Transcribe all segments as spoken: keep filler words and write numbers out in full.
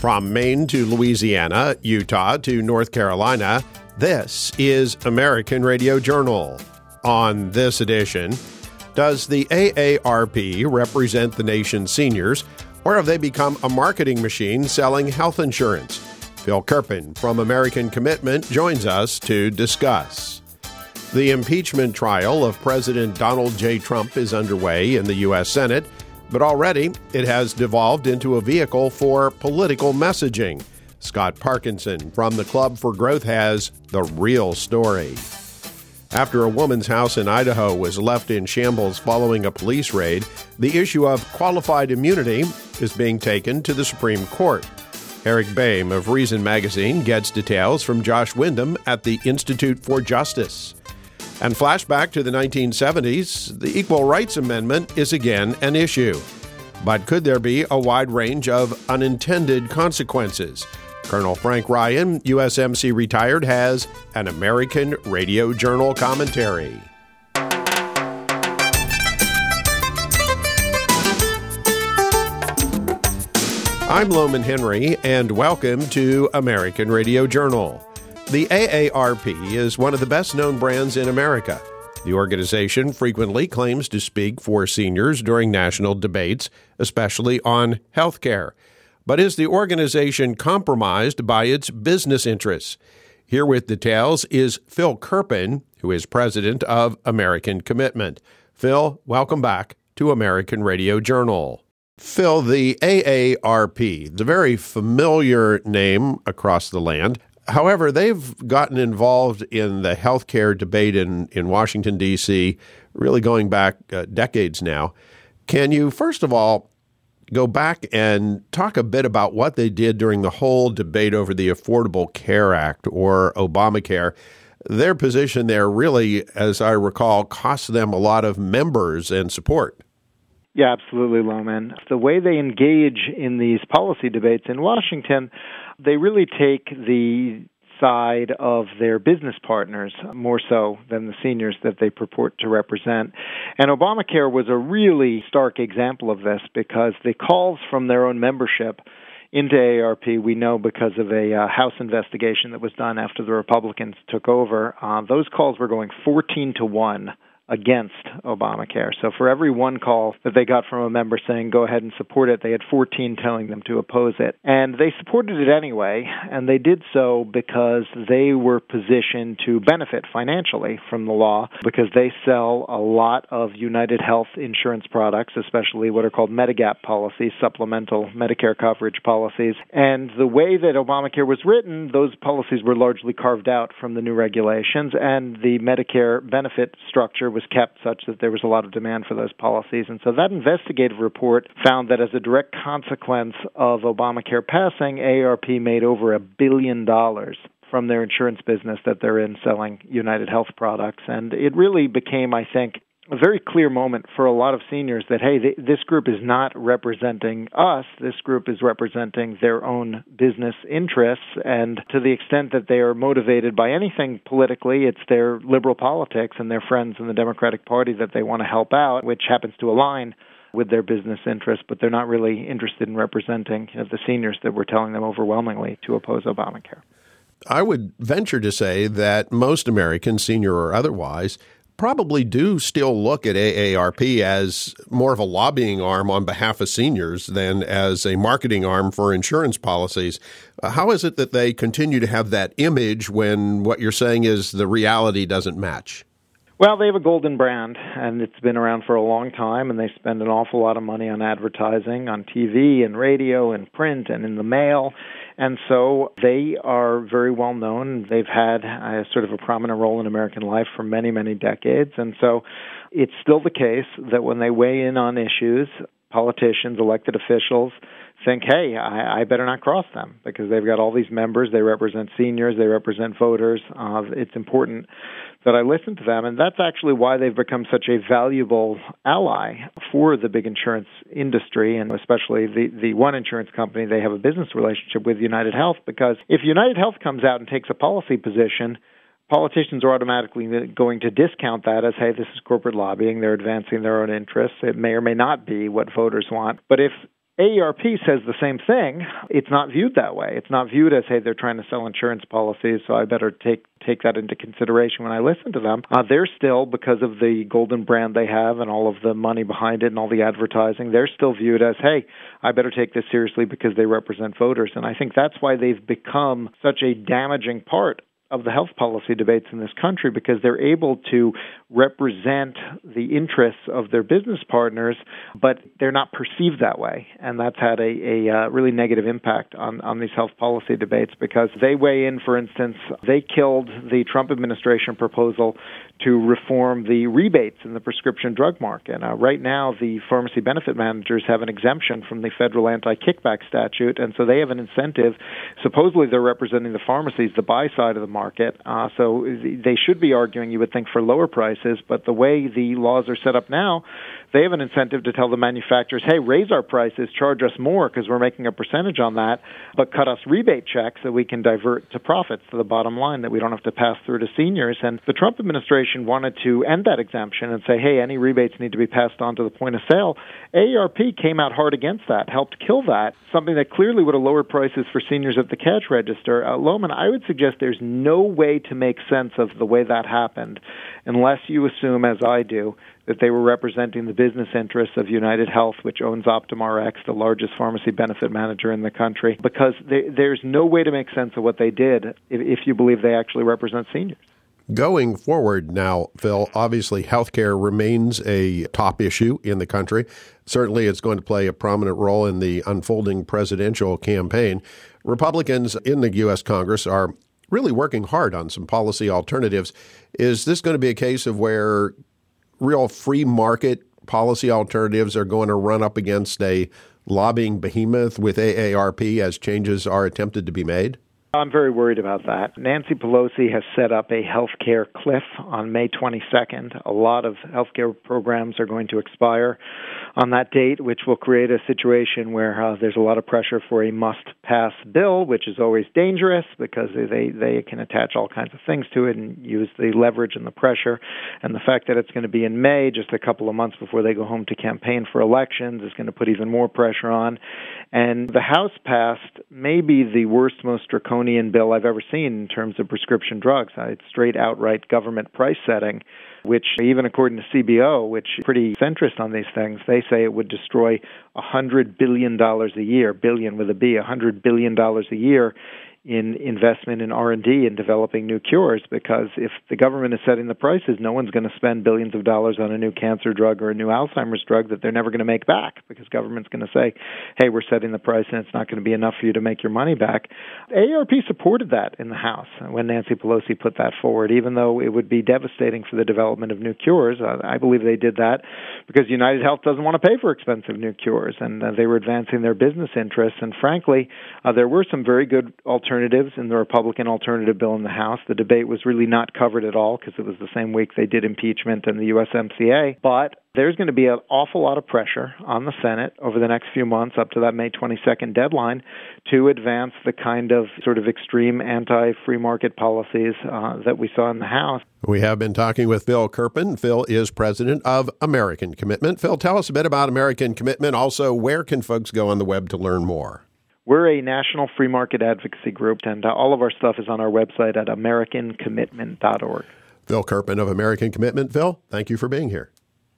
From Maine to Louisiana, Utah to North Carolina, this is American Radio Journal. On this edition, does the A A R P represent the nation's seniors, or have they become a marketing machine selling health insurance? Phil Kerpen from American Commitment joins us to discuss. The impeachment trial of President Donald J. Trump is underway in the U S. Senate, but already it has devolved into a vehicle for political messaging. Scott Parkinson from the Club for Growth has the real story. After a woman's house in Idaho was left in shambles following a police raid, the issue of qualified immunity is being taken to the Supreme Court. Eric Boehm of Reason Magazine gets details from Josh Wyndham at the Institute for Justice. And flashback to the nineteen seventies, the Equal Rights Amendment is again an issue. But could there be a wide range of unintended consequences? Colonel Frank Ryan, U S M C retired, has an American Radio Journal commentary. I'm Loman Henry, and welcome to American Radio Journal. The A A R P is one of the best-known brands in America. The organization frequently claims to speak for seniors during national debates, especially on health care. But is the organization compromised by its business interests? Here with details is Phil Kerpen, who is president of American Commitment. Phil, welcome back to American Radio Journal. Phil, the A A R P, the very familiar name across the land. However, they've gotten involved in the healthcare debate in, in Washington, D C, really going back uh, decades now. Can you, first of all, go back and talk a bit about what they did during the whole debate over the Affordable Care Act, or Obamacare? Their position there really, as I recall, cost them a lot of members and support. Yeah, absolutely, Loman. The way they engage in these policy debates in Washington, they really take the side of their business partners more so than the seniors that they purport to represent. And Obamacare was a really stark example of this, because the calls from their own membership into A A R P, we know because of a uh, House investigation that was done after the Republicans took over, uh, those calls were going fourteen to one against Obamacare. So for every one call that they got from a member saying, go ahead and support it, they had fourteen telling them to oppose it. And they supported it anyway, and they did so because they were positioned to benefit financially from the law, because they sell a lot of United Health insurance products, especially what are called Medigap policies, supplemental Medicare coverage policies. And the way that Obamacare was written, those policies were largely carved out from the new regulations, and the Medicare benefit structure was kept such that there was a lot of demand for those policies. And so that investigative report found that as a direct consequence of Obamacare passing, A A R P made over a billion dollars from their insurance business that they're in selling United Health products. And it really became, I think, a very clear moment for a lot of seniors that, hey, th- this group is not representing us. This group is representing their own business interests. And to the extent that they are motivated by anything politically, it's their liberal politics and their friends in the Democratic Party that they want to help out, which happens to align with their business interests, but they're not really interested in representing, you know, the seniors that we're telling them overwhelmingly to oppose Obamacare. I would venture to say that most Americans, senior or otherwise, probably do still look at A A R P as more of a lobbying arm on behalf of seniors than as a marketing arm for insurance policies. Uh, how is it that they continue to have that image when what you're saying is the reality doesn't match? Well, they have a golden brand, and it's been around for a long time, and they spend an awful lot of money on advertising, on T V and radio and print and in the mail. And so they are very well known. They've had a sort of a prominent role in American life for many, many decades. And so it's still the case that when they weigh in on issues, politicians, elected officials think, hey, I, I better not cross them, because they've got all these members. They represent seniors. They represent voters. Uh, it's important that I listen to them. And that's actually why they've become such a valuable ally for the big insurance industry, and especially the, the one insurance company they have a business relationship with, United Health, because if United Health comes out and takes a policy position, politicians are automatically going to discount that as, hey, this is corporate lobbying. They're advancing their own interests. It may or may not be what voters want. But if A A R P says the same thing. It's not viewed that way. It's not viewed as, hey, they're trying to sell insurance policies, so I better take take that into consideration when I listen to them. Uh, they're still, because of the golden brand they have and all of the money behind it and all the advertising, they're still viewed as, hey, I better take this seriously because they represent voters. And I think that's why they've become such a damaging part of the health policy debates in this country, because they're able to represent the interests of their business partners, but they're not perceived that way. And that's had a, a uh, really negative impact on, on these health policy debates, because they weigh in, for instance, they killed the Trump administration proposal to reform the rebates in the prescription drug market. Uh, right now, the pharmacy benefit managers have an exemption from the federal anti-kickback statute, and so they have an incentive. Supposedly, they're representing the pharmacies, the buy side of the market, uh, so they should be arguing, you would think, for lower prices, but the way the laws are set up now, they have an incentive to tell the manufacturers, hey, raise our prices, charge us more because we're making a percentage on that, but cut us rebate checks that we can divert to profits, to the bottom line, that we don't have to pass through to seniors. And the Trump administration wanted to end that exemption and say, hey, any rebates need to be passed on to the point of sale. A A R P came out hard against that, helped kill that, something that clearly would have lowered prices for seniors at the cash register. Uh, Lohman, I would suggest there's no way to make sense of the way that happened unless you assume, as I do, that they were representing the business interests of United Health, which owns OptumRx, the largest pharmacy benefit manager in the country, because they, there's no way to make sense of what they did if, if you believe they actually represent seniors. Going forward now, Phil, obviously healthcare remains a top issue in the country. Certainly it's going to play a prominent role in the unfolding presidential campaign. Republicans in the U S Congress are really working hard on some policy alternatives. Is this going to be a case of where real free market policy alternatives are going to run up against a lobbying behemoth with A A R P as changes are attempted to be made? I'm very worried about that. Nancy Pelosi has set up a healthcare cliff on May twenty-second. A lot of healthcare programs are going to expire on that date, which will create a situation where uh, there's a lot of pressure for a must-pass bill, which is always dangerous because they, they can attach all kinds of things to it and use the leverage and the pressure. And the fact that it's going to be in May, just a couple of months before they go home to campaign for elections, is going to put even more pressure on. And the House passed maybe the worst, most draconian bill I've ever seen in terms of prescription drugs. It's straight outright government price setting, which even according to C B O, which is pretty centrist on these things, they say it would destroy one hundred billion dollars a year, billion with a B, one hundred billion dollars a year in investment in R and D and developing new cures, because if the government is setting the prices, no one's going to spend billions of dollars on a new cancer drug or a new Alzheimer's drug that they're never going to make back, because government's going to say, hey, we're setting the price and it's not going to be enough for you to make your money back. A A R P supported that in the House when Nancy Pelosi put that forward, even though it would be devastating for the development of new cures. I believe they did that because United Health doesn't want to pay for expensive new cures, and uh, they were advancing their business interests. And frankly, uh, there were some very good alternatives in the Republican alternative bill in the House. The debate was really not covered at all because it was the same week they did impeachment and the U S M C A. But there's going to be an awful lot of pressure on the Senate over the next few months up to that May twenty-second deadline to advance the kind of sort of extreme anti-free market policies uh, that we saw in the House. We have been talking with Phil Kerpen. Phil is president of American Commitment. Phil, tell us a bit about American Commitment. Also, where can folks go on the web to learn more? We're a national free market advocacy group, and uh, all of our stuff is on our website at american commitment dot org. Phil Kerpen of American Commitment. Phil, thank you for being here.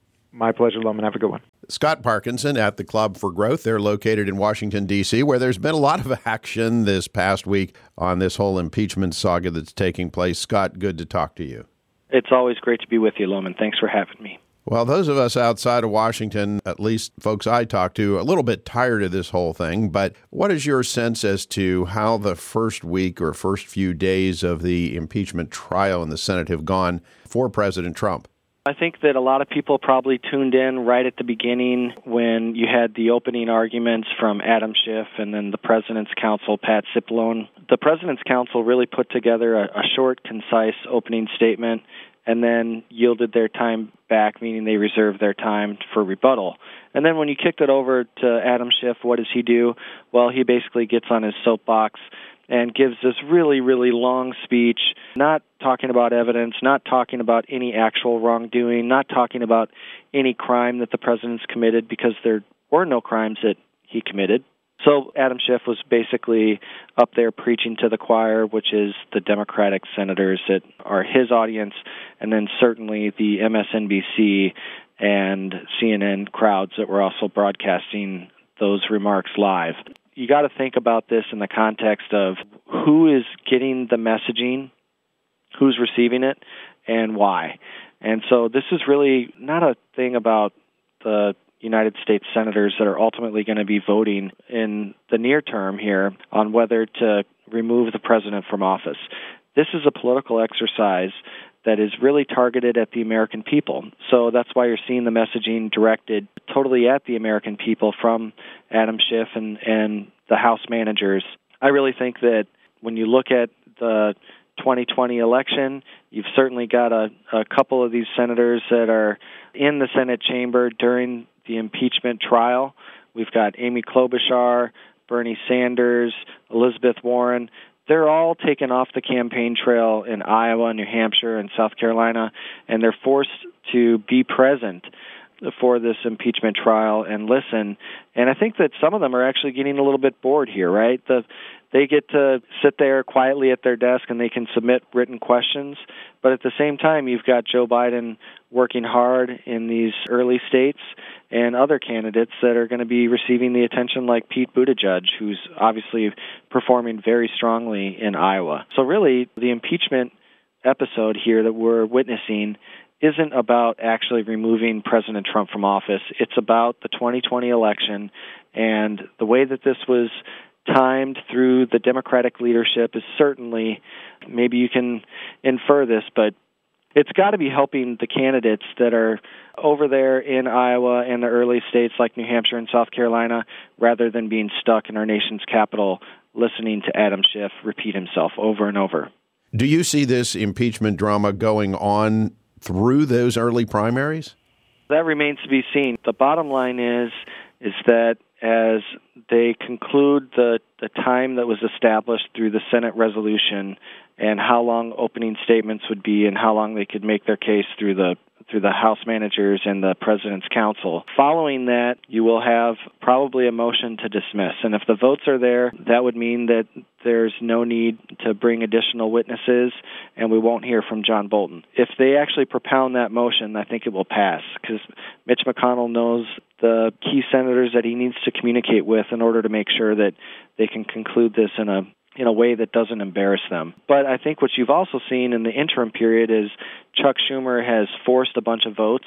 My pleasure, Lohman. Have a good one. Scott Parkinson at the Club for Growth. They're located in Washington, D C, where there's been a lot of action this past week on this whole impeachment saga that's taking place. Scott, good to talk to you. It's always great to be with you, Lohman. Thanks for having me. Well, those of us outside of Washington, at least folks I talk to, a little bit tired of this whole thing. But what is your sense as to how the first week or first few days of the impeachment trial in the Senate have gone for President Trump? I think that a lot of people probably tuned in right at the beginning when you had the opening arguments from Adam Schiff and then the President's Counsel, Pat Cipollone. The President's Counsel really put together a, a short, concise opening statement and then yielded their time back, meaning they reserved their time for rebuttal. And then when you kicked it over to Adam Schiff, what does he do? Well, he basically gets on his soapbox and gives this really, really long speech, not talking about evidence, not talking about any actual wrongdoing, not talking about any crime that the president's committed, because there were no crimes that he committed. So Adam Schiff was basically up there preaching to the choir, which is the Democratic senators that are his audience, and then certainly the M S N B C and C N N crowds that were also broadcasting those remarks live. You got to think about this in the context of who is getting the messaging, who's receiving it, and why. And so this is really not a thing about the United States senators that are ultimately going to be voting in the near term here on whether to remove the president from office. This is a political exercise that is really targeted at the American people. So that's why you're seeing the messaging directed totally at the American people from Adam Schiff and, and the House managers. I really think that when you look at the twenty twenty election, you've certainly got a, a couple of these senators that are in the Senate chamber during the impeachment trial. We've got Amy Klobuchar, Bernie Sanders, Elizabeth Warren. They're all taken off the campaign trail in Iowa, New Hampshire, and South Carolina, and they're forced to be present for this impeachment trial and listen. And I think that some of them are actually getting a little bit bored here, right? The They get to sit there quietly at their desk and they can submit written questions. But at the same time, you've got Joe Biden working hard in these early states and other candidates that are going to be receiving the attention like Pete Buttigieg, who's obviously performing very strongly in Iowa. So really, the impeachment episode here that we're witnessing isn't about actually removing President Trump from office. It's about the twenty twenty election, and the way that this was timed through the Democratic leadership is certainly, maybe you can infer this, but it's got to be helping the candidates that are over there in Iowa and the early states like New Hampshire and South Carolina, rather than being stuck in our nation's capital listening to Adam Schiff repeat himself over and over. Do you see this impeachment drama going on through those early primaries? That remains to be seen. The bottom line is, is that as they conclude the, the time that was established through the Senate resolution and how long opening statements would be and how long they could make their case through the through the House managers and the President's counsel. Following that, you will have probably a motion to dismiss. And if the votes are there, that would mean that there's no need to bring additional witnesses and we won't hear from John Bolton. If they actually propound that motion, I think it will pass because Mitch McConnell knows the key senators that he needs to communicate with in order to make sure that they can conclude this in a in a way that doesn't embarrass them. But I think what you've also seen in the interim period is Chuck Schumer has forced a bunch of votes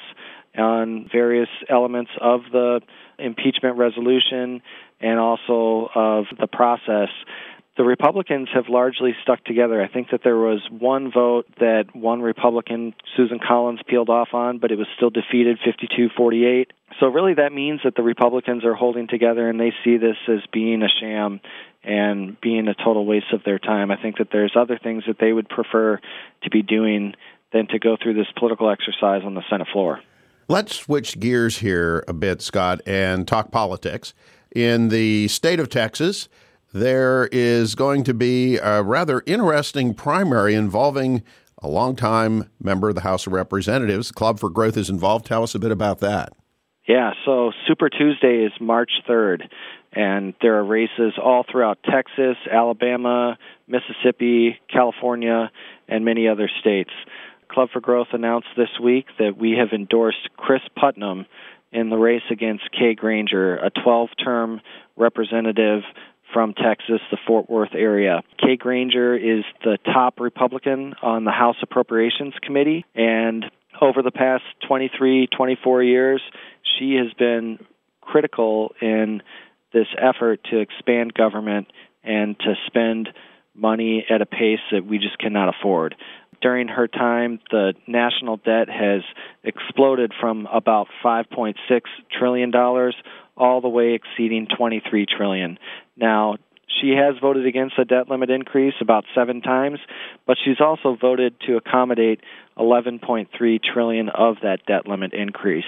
on various elements of the impeachment resolution and also of the process. The Republicans have largely stuck together. I think that there was one vote that one Republican, Susan Collins, peeled off on, but it was still defeated fifty-two forty-eight. So really that means that the Republicans are holding together and they see this as being a sham and being a total waste of their time. I think that there's other things that they would prefer to be doing than to go through this political exercise on the Senate floor. Let's switch gears here a bit, Scott, and talk politics. In the state of Texas, there is going to be a rather interesting primary involving a longtime member of the House of Representatives. Club for Growth is involved. Tell us a bit about that. Yeah, so Super Tuesday is March third, and there are races all throughout Texas, Alabama, Mississippi, California, and many other states. Club for Growth announced this week that we have endorsed Chris Putnam in the race against Kay Granger, a twelve-term representative from Texas, the Fort Worth area. Kay Granger is the top Republican on the House Appropriations Committee, and over the past twenty-three, twenty-four years, she has been critical in this effort to expand government and to spend money at a pace that we just cannot afford. During her time, the national debt has exploded from about five point six trillion dollars all the way exceeding twenty-three trillion dollars. Now, she has voted against the debt limit increase about seven times, but she's also voted to accommodate eleven point three trillion dollars of that debt limit increase.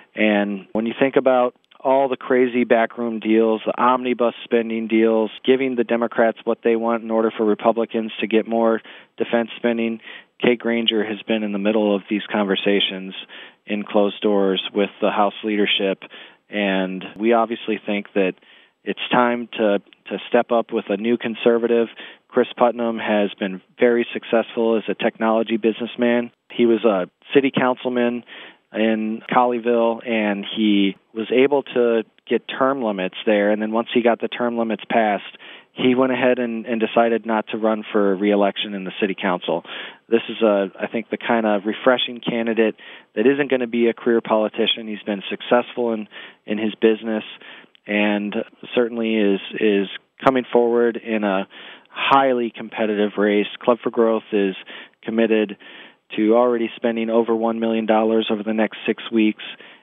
And when you think about all the crazy backroom deals, the omnibus spending deals, giving the Democrats what they want in order for Republicans to get more defense spending, Kay Granger has been in the middle of these conversations in closed doors with the House leadership. And we obviously think that it's time to, to step up with a new conservative. Chris Putnam has been very successful as a technology businessman. He was a city councilman in Colleyville, and he was able to get term limits there. And then once he got the term limits passed, he went ahead and, and decided not to run for re-election in the city council. This is, a, I think, the kind of refreshing candidate that isn't going to be a career politician. He's been successful in, in his business and certainly is is coming forward in a highly competitive race. Club for Growth is committed to already spending over one million dollars over the next six weeks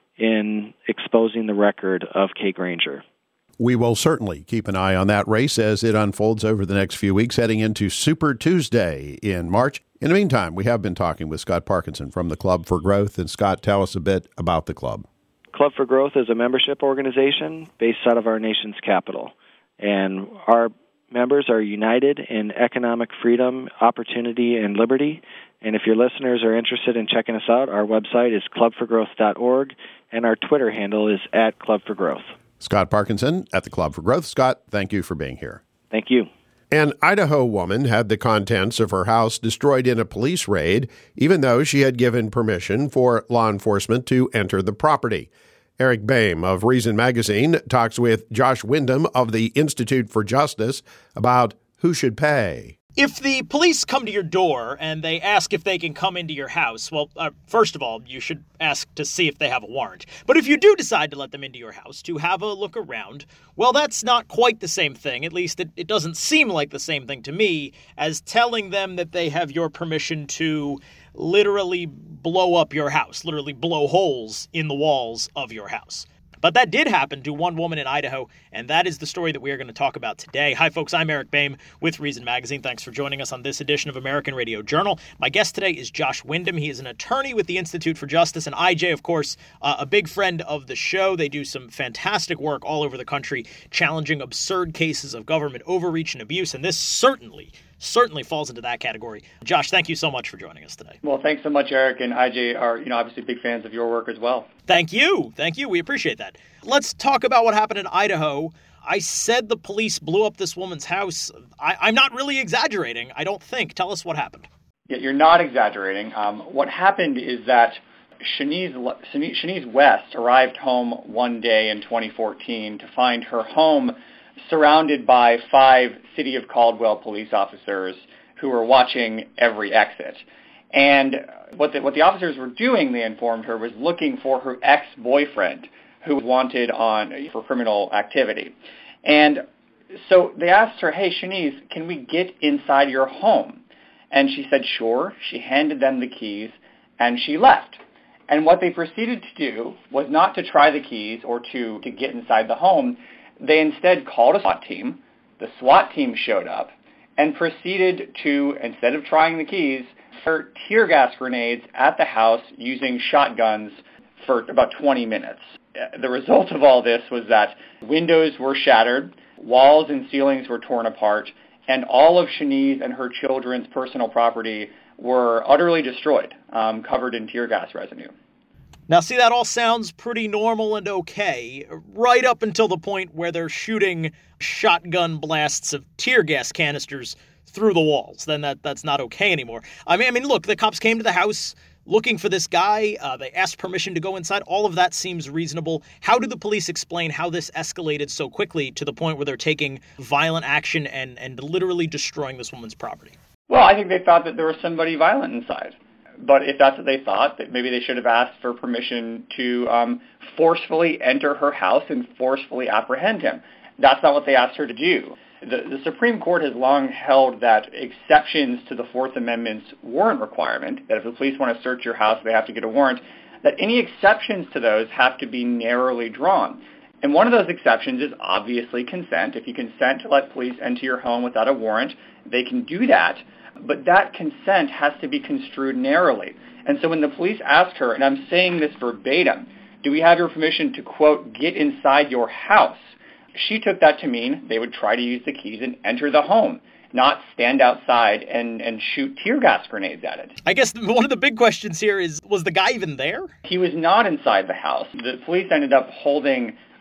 in exposing the record of Kay Granger. We will certainly keep an eye on that race as it unfolds over the next few weeks, heading into Super Tuesday in March. In the meantime, we have been talking with Scott Parkinson from the Club for Growth. And Scott, tell us a bit about the club. Club for Growth is a membership organization based out of our nation's capital. And our members are united in economic freedom, opportunity, and liberty. And if your listeners are interested in checking us out, our website is club for growth dot org, and our Twitter handle is at Club for Growth. Scott Parkinson at the Club for Growth. Scott, thank you for being here. Thank you. An Idaho woman had the contents of her house destroyed in a police raid, even though she had given permission for law enforcement to enter the property. Eric Boehm of Reason Magazine talks with Josh Wyndham of the Institute for Justice about who should pay. If the police come to your door and they ask if they can come into your house, well, uh, first of all, you should ask to see if they have a warrant. But if you do decide to let them into your house to have a look around, well, that's not quite the same thing. At least it, it doesn't seem like the same thing to me as telling them that they have your permission to literally blow up your house, literally blow holes in the walls of your house. But that did happen to one woman in Idaho, and that is the story that we are going to talk about today. Hi, folks. I'm Eric Boehm with Reason Magazine. Thanks for joining us on this edition of American Radio Journal. My guest today is Josh Wyndham. He is an attorney with the Institute for Justice, and I J, of course, uh, a big friend of the show. They do some fantastic work all over the country, challenging absurd cases of government overreach and abuse, and this certainly certainly falls into that category. Josh, thank you so much for joining us today. Well, thanks so much, Eric, and I J are, you know, obviously big fans of your work as well. Thank you. Thank you. We appreciate that. Let's talk about what happened in Idaho. I said the police blew up this woman's house. I, I'm not really exaggerating, I don't think. Tell us what happened. Yeah, you're not exaggerating. Um, what happened is that Shanice, Shanice West arrived home one day in twenty fourteen to find her home surrounded by five City of Caldwell police officers who were watching every exit. And what the, what the officers were doing, they informed her, was looking for her ex-boyfriend who was wanted on for criminal activity. And so they asked her, hey, Shanice, can we get inside your home? And she said, sure. She handed them the keys, and she left. And what they proceeded to do was not to try the keys or to, to get inside the home. They instead called a SWAT team. The SWAT team showed up and proceeded to, instead of trying the keys, fire tear gas grenades at the house using shotguns for about twenty minutes. The result of all this was that windows were shattered, walls and ceilings were torn apart, and all of Shanice and her children's personal property were utterly destroyed, um, covered in tear gas residue. Now, see, that all sounds pretty normal and okay, right up until the point where they're shooting shotgun blasts of tear gas canisters through the walls. Then that that's not okay anymore. I mean, I mean, look, the cops came to the house looking for this guy. Uh, they asked permission to go inside. All of that seems reasonable. How do the police explain how this escalated so quickly to the point where they're taking violent action and, and literally destroying this woman's property? Well, I think they thought that there was somebody violent inside. But if that's what they thought, that maybe they should have asked for permission to um, forcefully enter her house and forcefully apprehend him. That's not what they asked her to do. The, the Supreme Court has long held that exceptions to the Fourth Amendment's warrant requirement, that if the police want to search your house, they have to get a warrant, that any exceptions to those have to be narrowly drawn. And one of those exceptions is obviously consent. If you consent to let police enter your home without a warrant, they can do that. But that consent has to be construed narrowly. And so when the police asked her, and I'm saying this verbatim, do we have your permission to, quote, get inside your house? She took that to mean they would try to use the keys and enter the home, not stand outside and, and shoot tear gas grenades at it. I guess one of the big questions here is, was the guy even there? He was not inside the house. The police ended up holding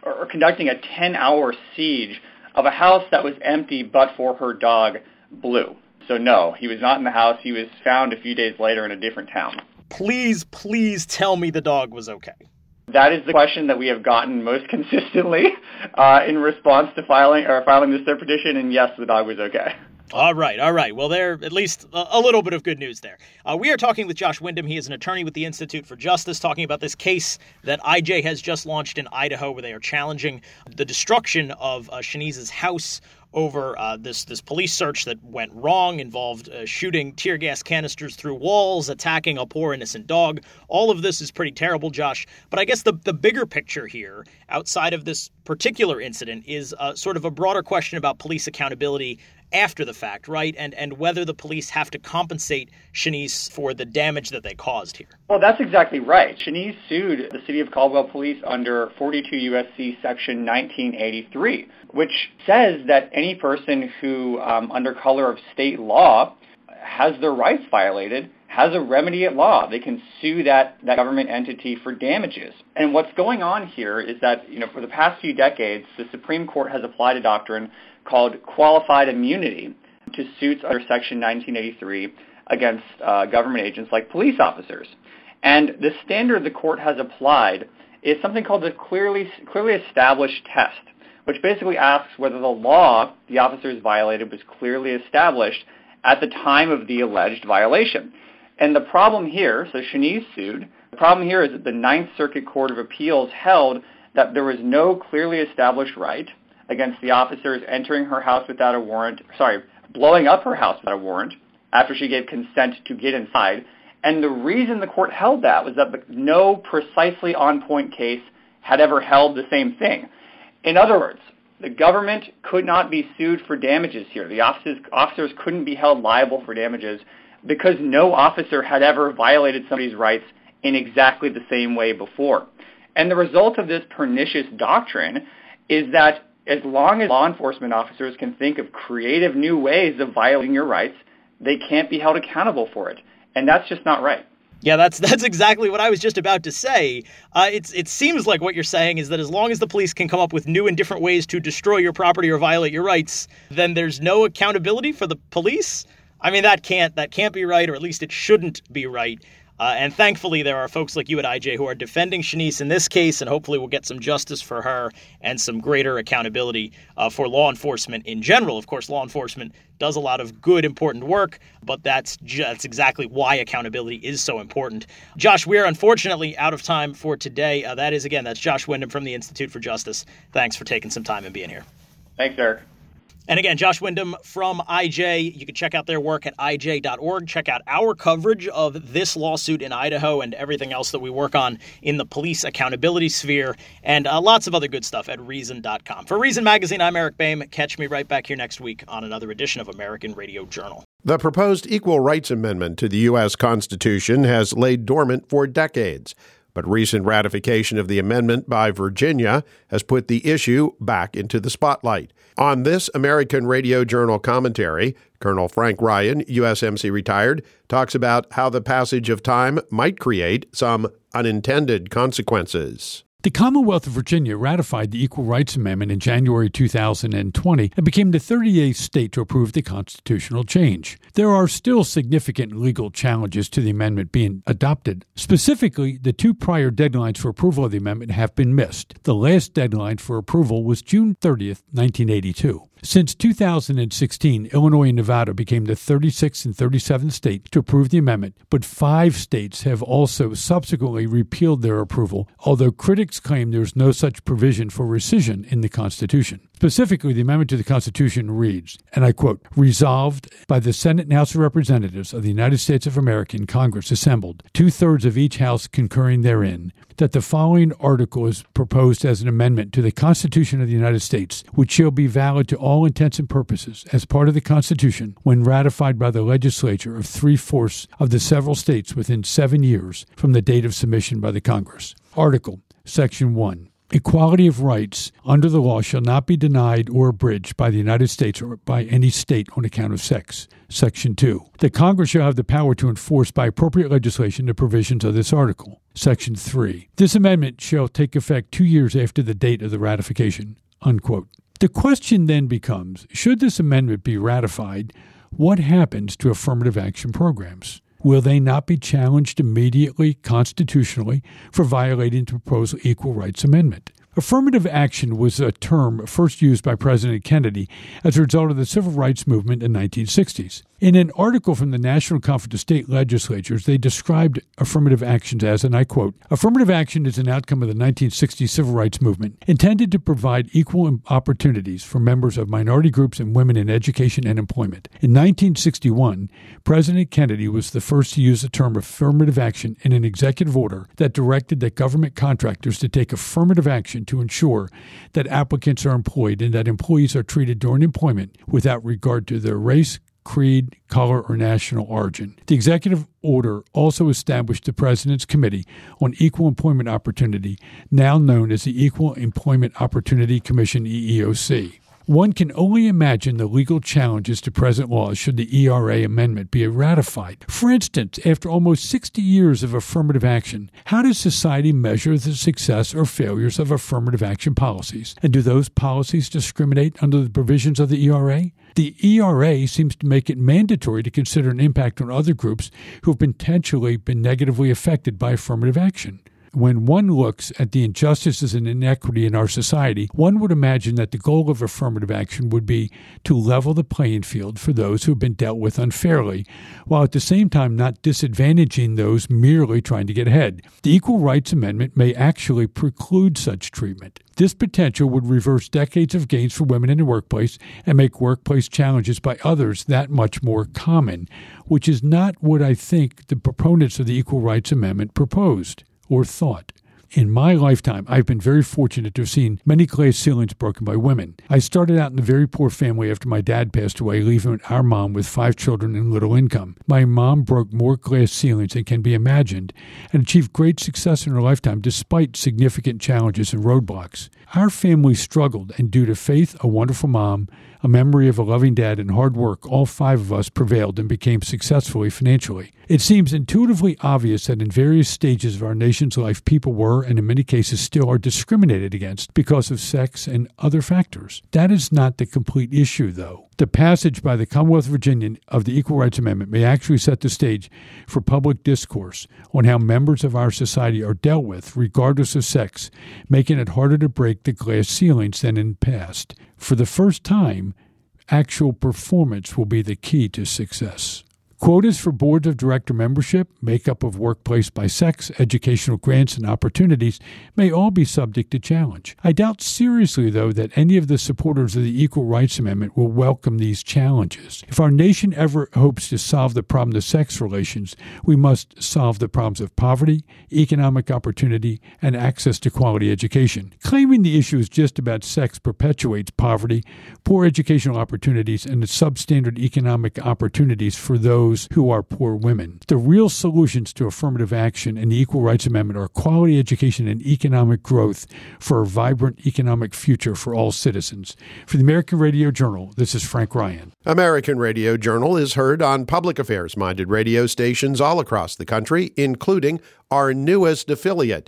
or, or conducting a ten-hour siege of a house that was empty but for her dog, Blue. So no, he was not in the house. He was found a few days later in a different town. Please, please tell me the dog was okay. That is the question that we have gotten most consistently uh, in response to filing or filing this third petition, and yes, the dog was okay. All right, all right. Well, there at least a, a little bit of good news there. Uh, we are talking with Josh Wyndham. He is an attorney with the Institute for Justice, talking about this case that I J has just launched in Idaho, where they are challenging the destruction of uh, Shanice's house over uh, this this police search that went wrong, involved uh, shooting tear gas canisters through walls, attacking a poor innocent dog. All of this is pretty terrible, Josh. But I guess the, the bigger picture here, outside of this particular incident, is uh, sort of a broader question about police accountability after the fact, right? And and whether the police have to compensate Shanice for the damage that they caused here. Well, that's exactly right. Shanice sued the City of Caldwell Police under forty-two U S C Section nineteen eighty-three, which says that any person who, um, under color of state law, has their rights violated, has a remedy at law. They can sue that, that government entity for damages. And what's going on here is that, you know, for the past few decades, the Supreme Court has applied a doctrine called qualified immunity to suits under Section nineteen eighty-three against uh, government agents like police officers. And the standard the court has applied is something called the clearly clearly established test, which basically asks whether the law the officers violated was clearly established at the time of the alleged violation. And the problem here, so Shanice sued, the problem here is that the Ninth Circuit Court of Appeals held that there was no clearly established right against the officers entering her house without a warrant, sorry, blowing up her house without a warrant after she gave consent to get inside. And the reason the court held that was that no precisely on-point case had ever held the same thing. In other words, the government could not be sued for damages here. The officers, officers couldn't be held liable for damages because no officer had ever violated somebody's rights in exactly the same way before. And the result of this pernicious doctrine is that as long as law enforcement officers can think of creative new ways of violating your rights, they can't be held accountable for it. And that's just not right. Yeah, that's that's exactly what I was just about to say. Uh, it's it seems like what you're saying is that as long as the police can come up with new and different ways to destroy your property or violate your rights, then there's no accountability for the police. I mean, that can't that can't be right, or at least it shouldn't be right. Uh, and thankfully, there are folks like you at I J who are defending Shanice in this case, and hopefully we'll get some justice for her and some greater accountability uh, for law enforcement in general. Of course, law enforcement does a lot of good, important work, but that's, ju- that's exactly why accountability is so important. Josh, we're unfortunately out of time for today. Uh, that is, again, that's Josh Wyndham from the Institute for Justice. Thanks for taking some time and being here. Thanks, Eric. And again, Josh Wyndham from I J. You can check out their work at I J dot org. Check out our coverage of this lawsuit in Idaho and everything else that we work on in the police accountability sphere, and uh, lots of other good stuff at Reason dot com. For Reason Magazine, I'm Eric Boehm. Catch me right back here next week on another edition of American Radio Journal. The proposed Equal Rights Amendment to the U S Constitution has laid dormant for decades, but recent ratification of the amendment by Virginia has put the issue back into the spotlight. On this American Radio Journal commentary, Colonel Frank Ryan, U S M C retired, talks about how the passage of time might create some unintended consequences. The Commonwealth of Virginia ratified the Equal Rights Amendment in January two thousand twenty and became the thirty-eighth state to approve the constitutional change. There are still significant legal challenges to the amendment being adopted. Specifically, the two prior deadlines for approval of the amendment have been missed. The last deadline for approval was June thirtieth, nineteen eighty-two. Since two thousand sixteen, Illinois and Nevada became the thirty-sixth and thirty-seventh states to approve the amendment, but five states have also subsequently repealed their approval, although critics claim there's no such provision for rescission in the Constitution. Specifically, the amendment to the Constitution reads, and I quote, "Resolved by the Senate and House of Representatives of the United States of America in Congress assembled, two-thirds of each house concurring therein, that the following article is proposed as an amendment to the Constitution of the United States, which shall be valid to all intents and purposes as part of the Constitution when ratified by the legislature of three-fourths of the several states within seven years from the date of submission by the Congress." Article, Section one. Equality of rights under the law shall not be denied or abridged by the United States or by any state on account of sex. Section two. That Congress shall have the power to enforce by appropriate legislation the provisions of this article. Section three. This amendment shall take effect two years after the date of the ratification. Unquote. The question then becomes, should this amendment be ratified, what happens to affirmative action programs? Will they not be challenged immediately constitutionally for violating the proposed Equal Rights Amendment? Affirmative action was a term first used by President Kennedy as a result of the civil rights movement in the nineteen sixties. In an article from the National Conference of State Legislatures, they described affirmative actions as, and I quote, affirmative action is an outcome of the nineteen sixties civil rights movement intended to provide equal opportunities for members of minority groups and women in education and employment. In nineteen sixty-one, President Kennedy was the first to use the term affirmative action in an executive order that directed that government contractors to take affirmative action to ensure that applicants are employed and that employees are treated during employment without regard to their race, creed, color, or national origin. The executive order also established the President's Committee on Equal Employment Opportunity, now known as the Equal Employment Opportunity Commission, E E O C. One can only imagine the legal challenges to present laws should the E R A amendment be ratified. For instance, after almost sixty years of affirmative action, how does society measure the success or failures of affirmative action policies? And do those policies discriminate under the provisions of the E R A? The E R A seems to make it mandatory to consider an impact on other groups who have potentially been negatively affected by affirmative action. When one looks at the injustices and inequity in our society, one would imagine that the goal of affirmative action would be to level the playing field for those who have been dealt with unfairly, while at the same time not disadvantaging those merely trying to get ahead. The Equal Rights Amendment may actually preclude such treatment. This potential would reverse decades of gains for women in the workplace and make workplace challenges by others that much more common, which is not what I think the proponents of the Equal Rights Amendment proposed or thought. In my lifetime, I've been very fortunate to have seen many glass ceilings broken by women. I started out in a very poor family after my dad passed away, leaving our mom with five children and little income. My mom broke more glass ceilings than can be imagined and achieved great success in her lifetime despite significant challenges and roadblocks. Our family struggled, and due to faith, a wonderful mom, a memory of a loving dad, and hard work, all five of us prevailed and became successfully financially. It seems intuitively obvious that in various stages of our nation's life, people were, and in many cases still are, discriminated against because of sex and other factors. That is not the complete issue, though. The passage by the Commonwealth of Virginia of the Equal Rights Amendment may actually set the stage for public discourse on how members of our society are dealt with, regardless of sex, making it harder to break the glass ceilings than in the past. For the first time, actual performance will be the key to success. Quotas for boards of director membership, makeup of workplace by sex, educational grants and opportunities may all be subject to challenge. I doubt seriously, though, that any of the supporters of the Equal Rights Amendment will welcome these challenges. If our nation ever hopes to solve the problem of sex relations, we must solve the problems of poverty, economic opportunity, and access to quality education. Claiming the issue is just about sex perpetuates poverty, poor educational opportunities, and the substandard economic opportunities for those who are poor women. The real solutions to affirmative action and the Equal Rights Amendment are quality education and economic growth for a vibrant economic future for all citizens. For the American Radio Journal, this is Frank Ryan. American Radio Journal is heard on public affairs-minded radio stations all across the country, including our newest affiliate,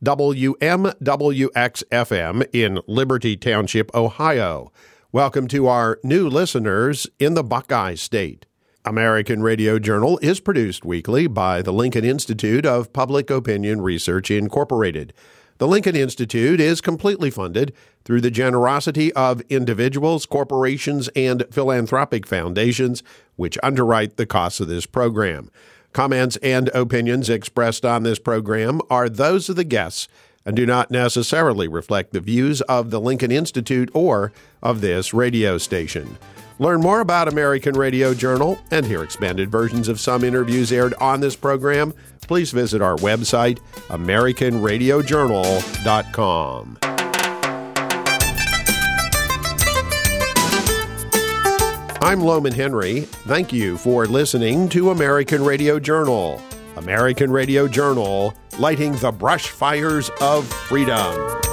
W M W X F M in Liberty Township, Ohio. Welcome to our new listeners in the Buckeye State. American Radio Journal is produced weekly by the Lincoln Institute of Public Opinion Research, Incorporated. The Lincoln Institute is completely funded through the generosity of individuals, corporations, and philanthropic foundations, which underwrite the costs of this program. Comments and opinions expressed on this program are those of the guests and do not necessarily reflect the views of the Lincoln Institute or of this radio station. Learn more about American Radio Journal and hear expanded versions of some interviews aired on this program. Please visit our website, american radio journal dot com. I'm Loman Henry. Thank you for listening to American Radio Journal. American Radio Journal, lighting the brush fires of freedom.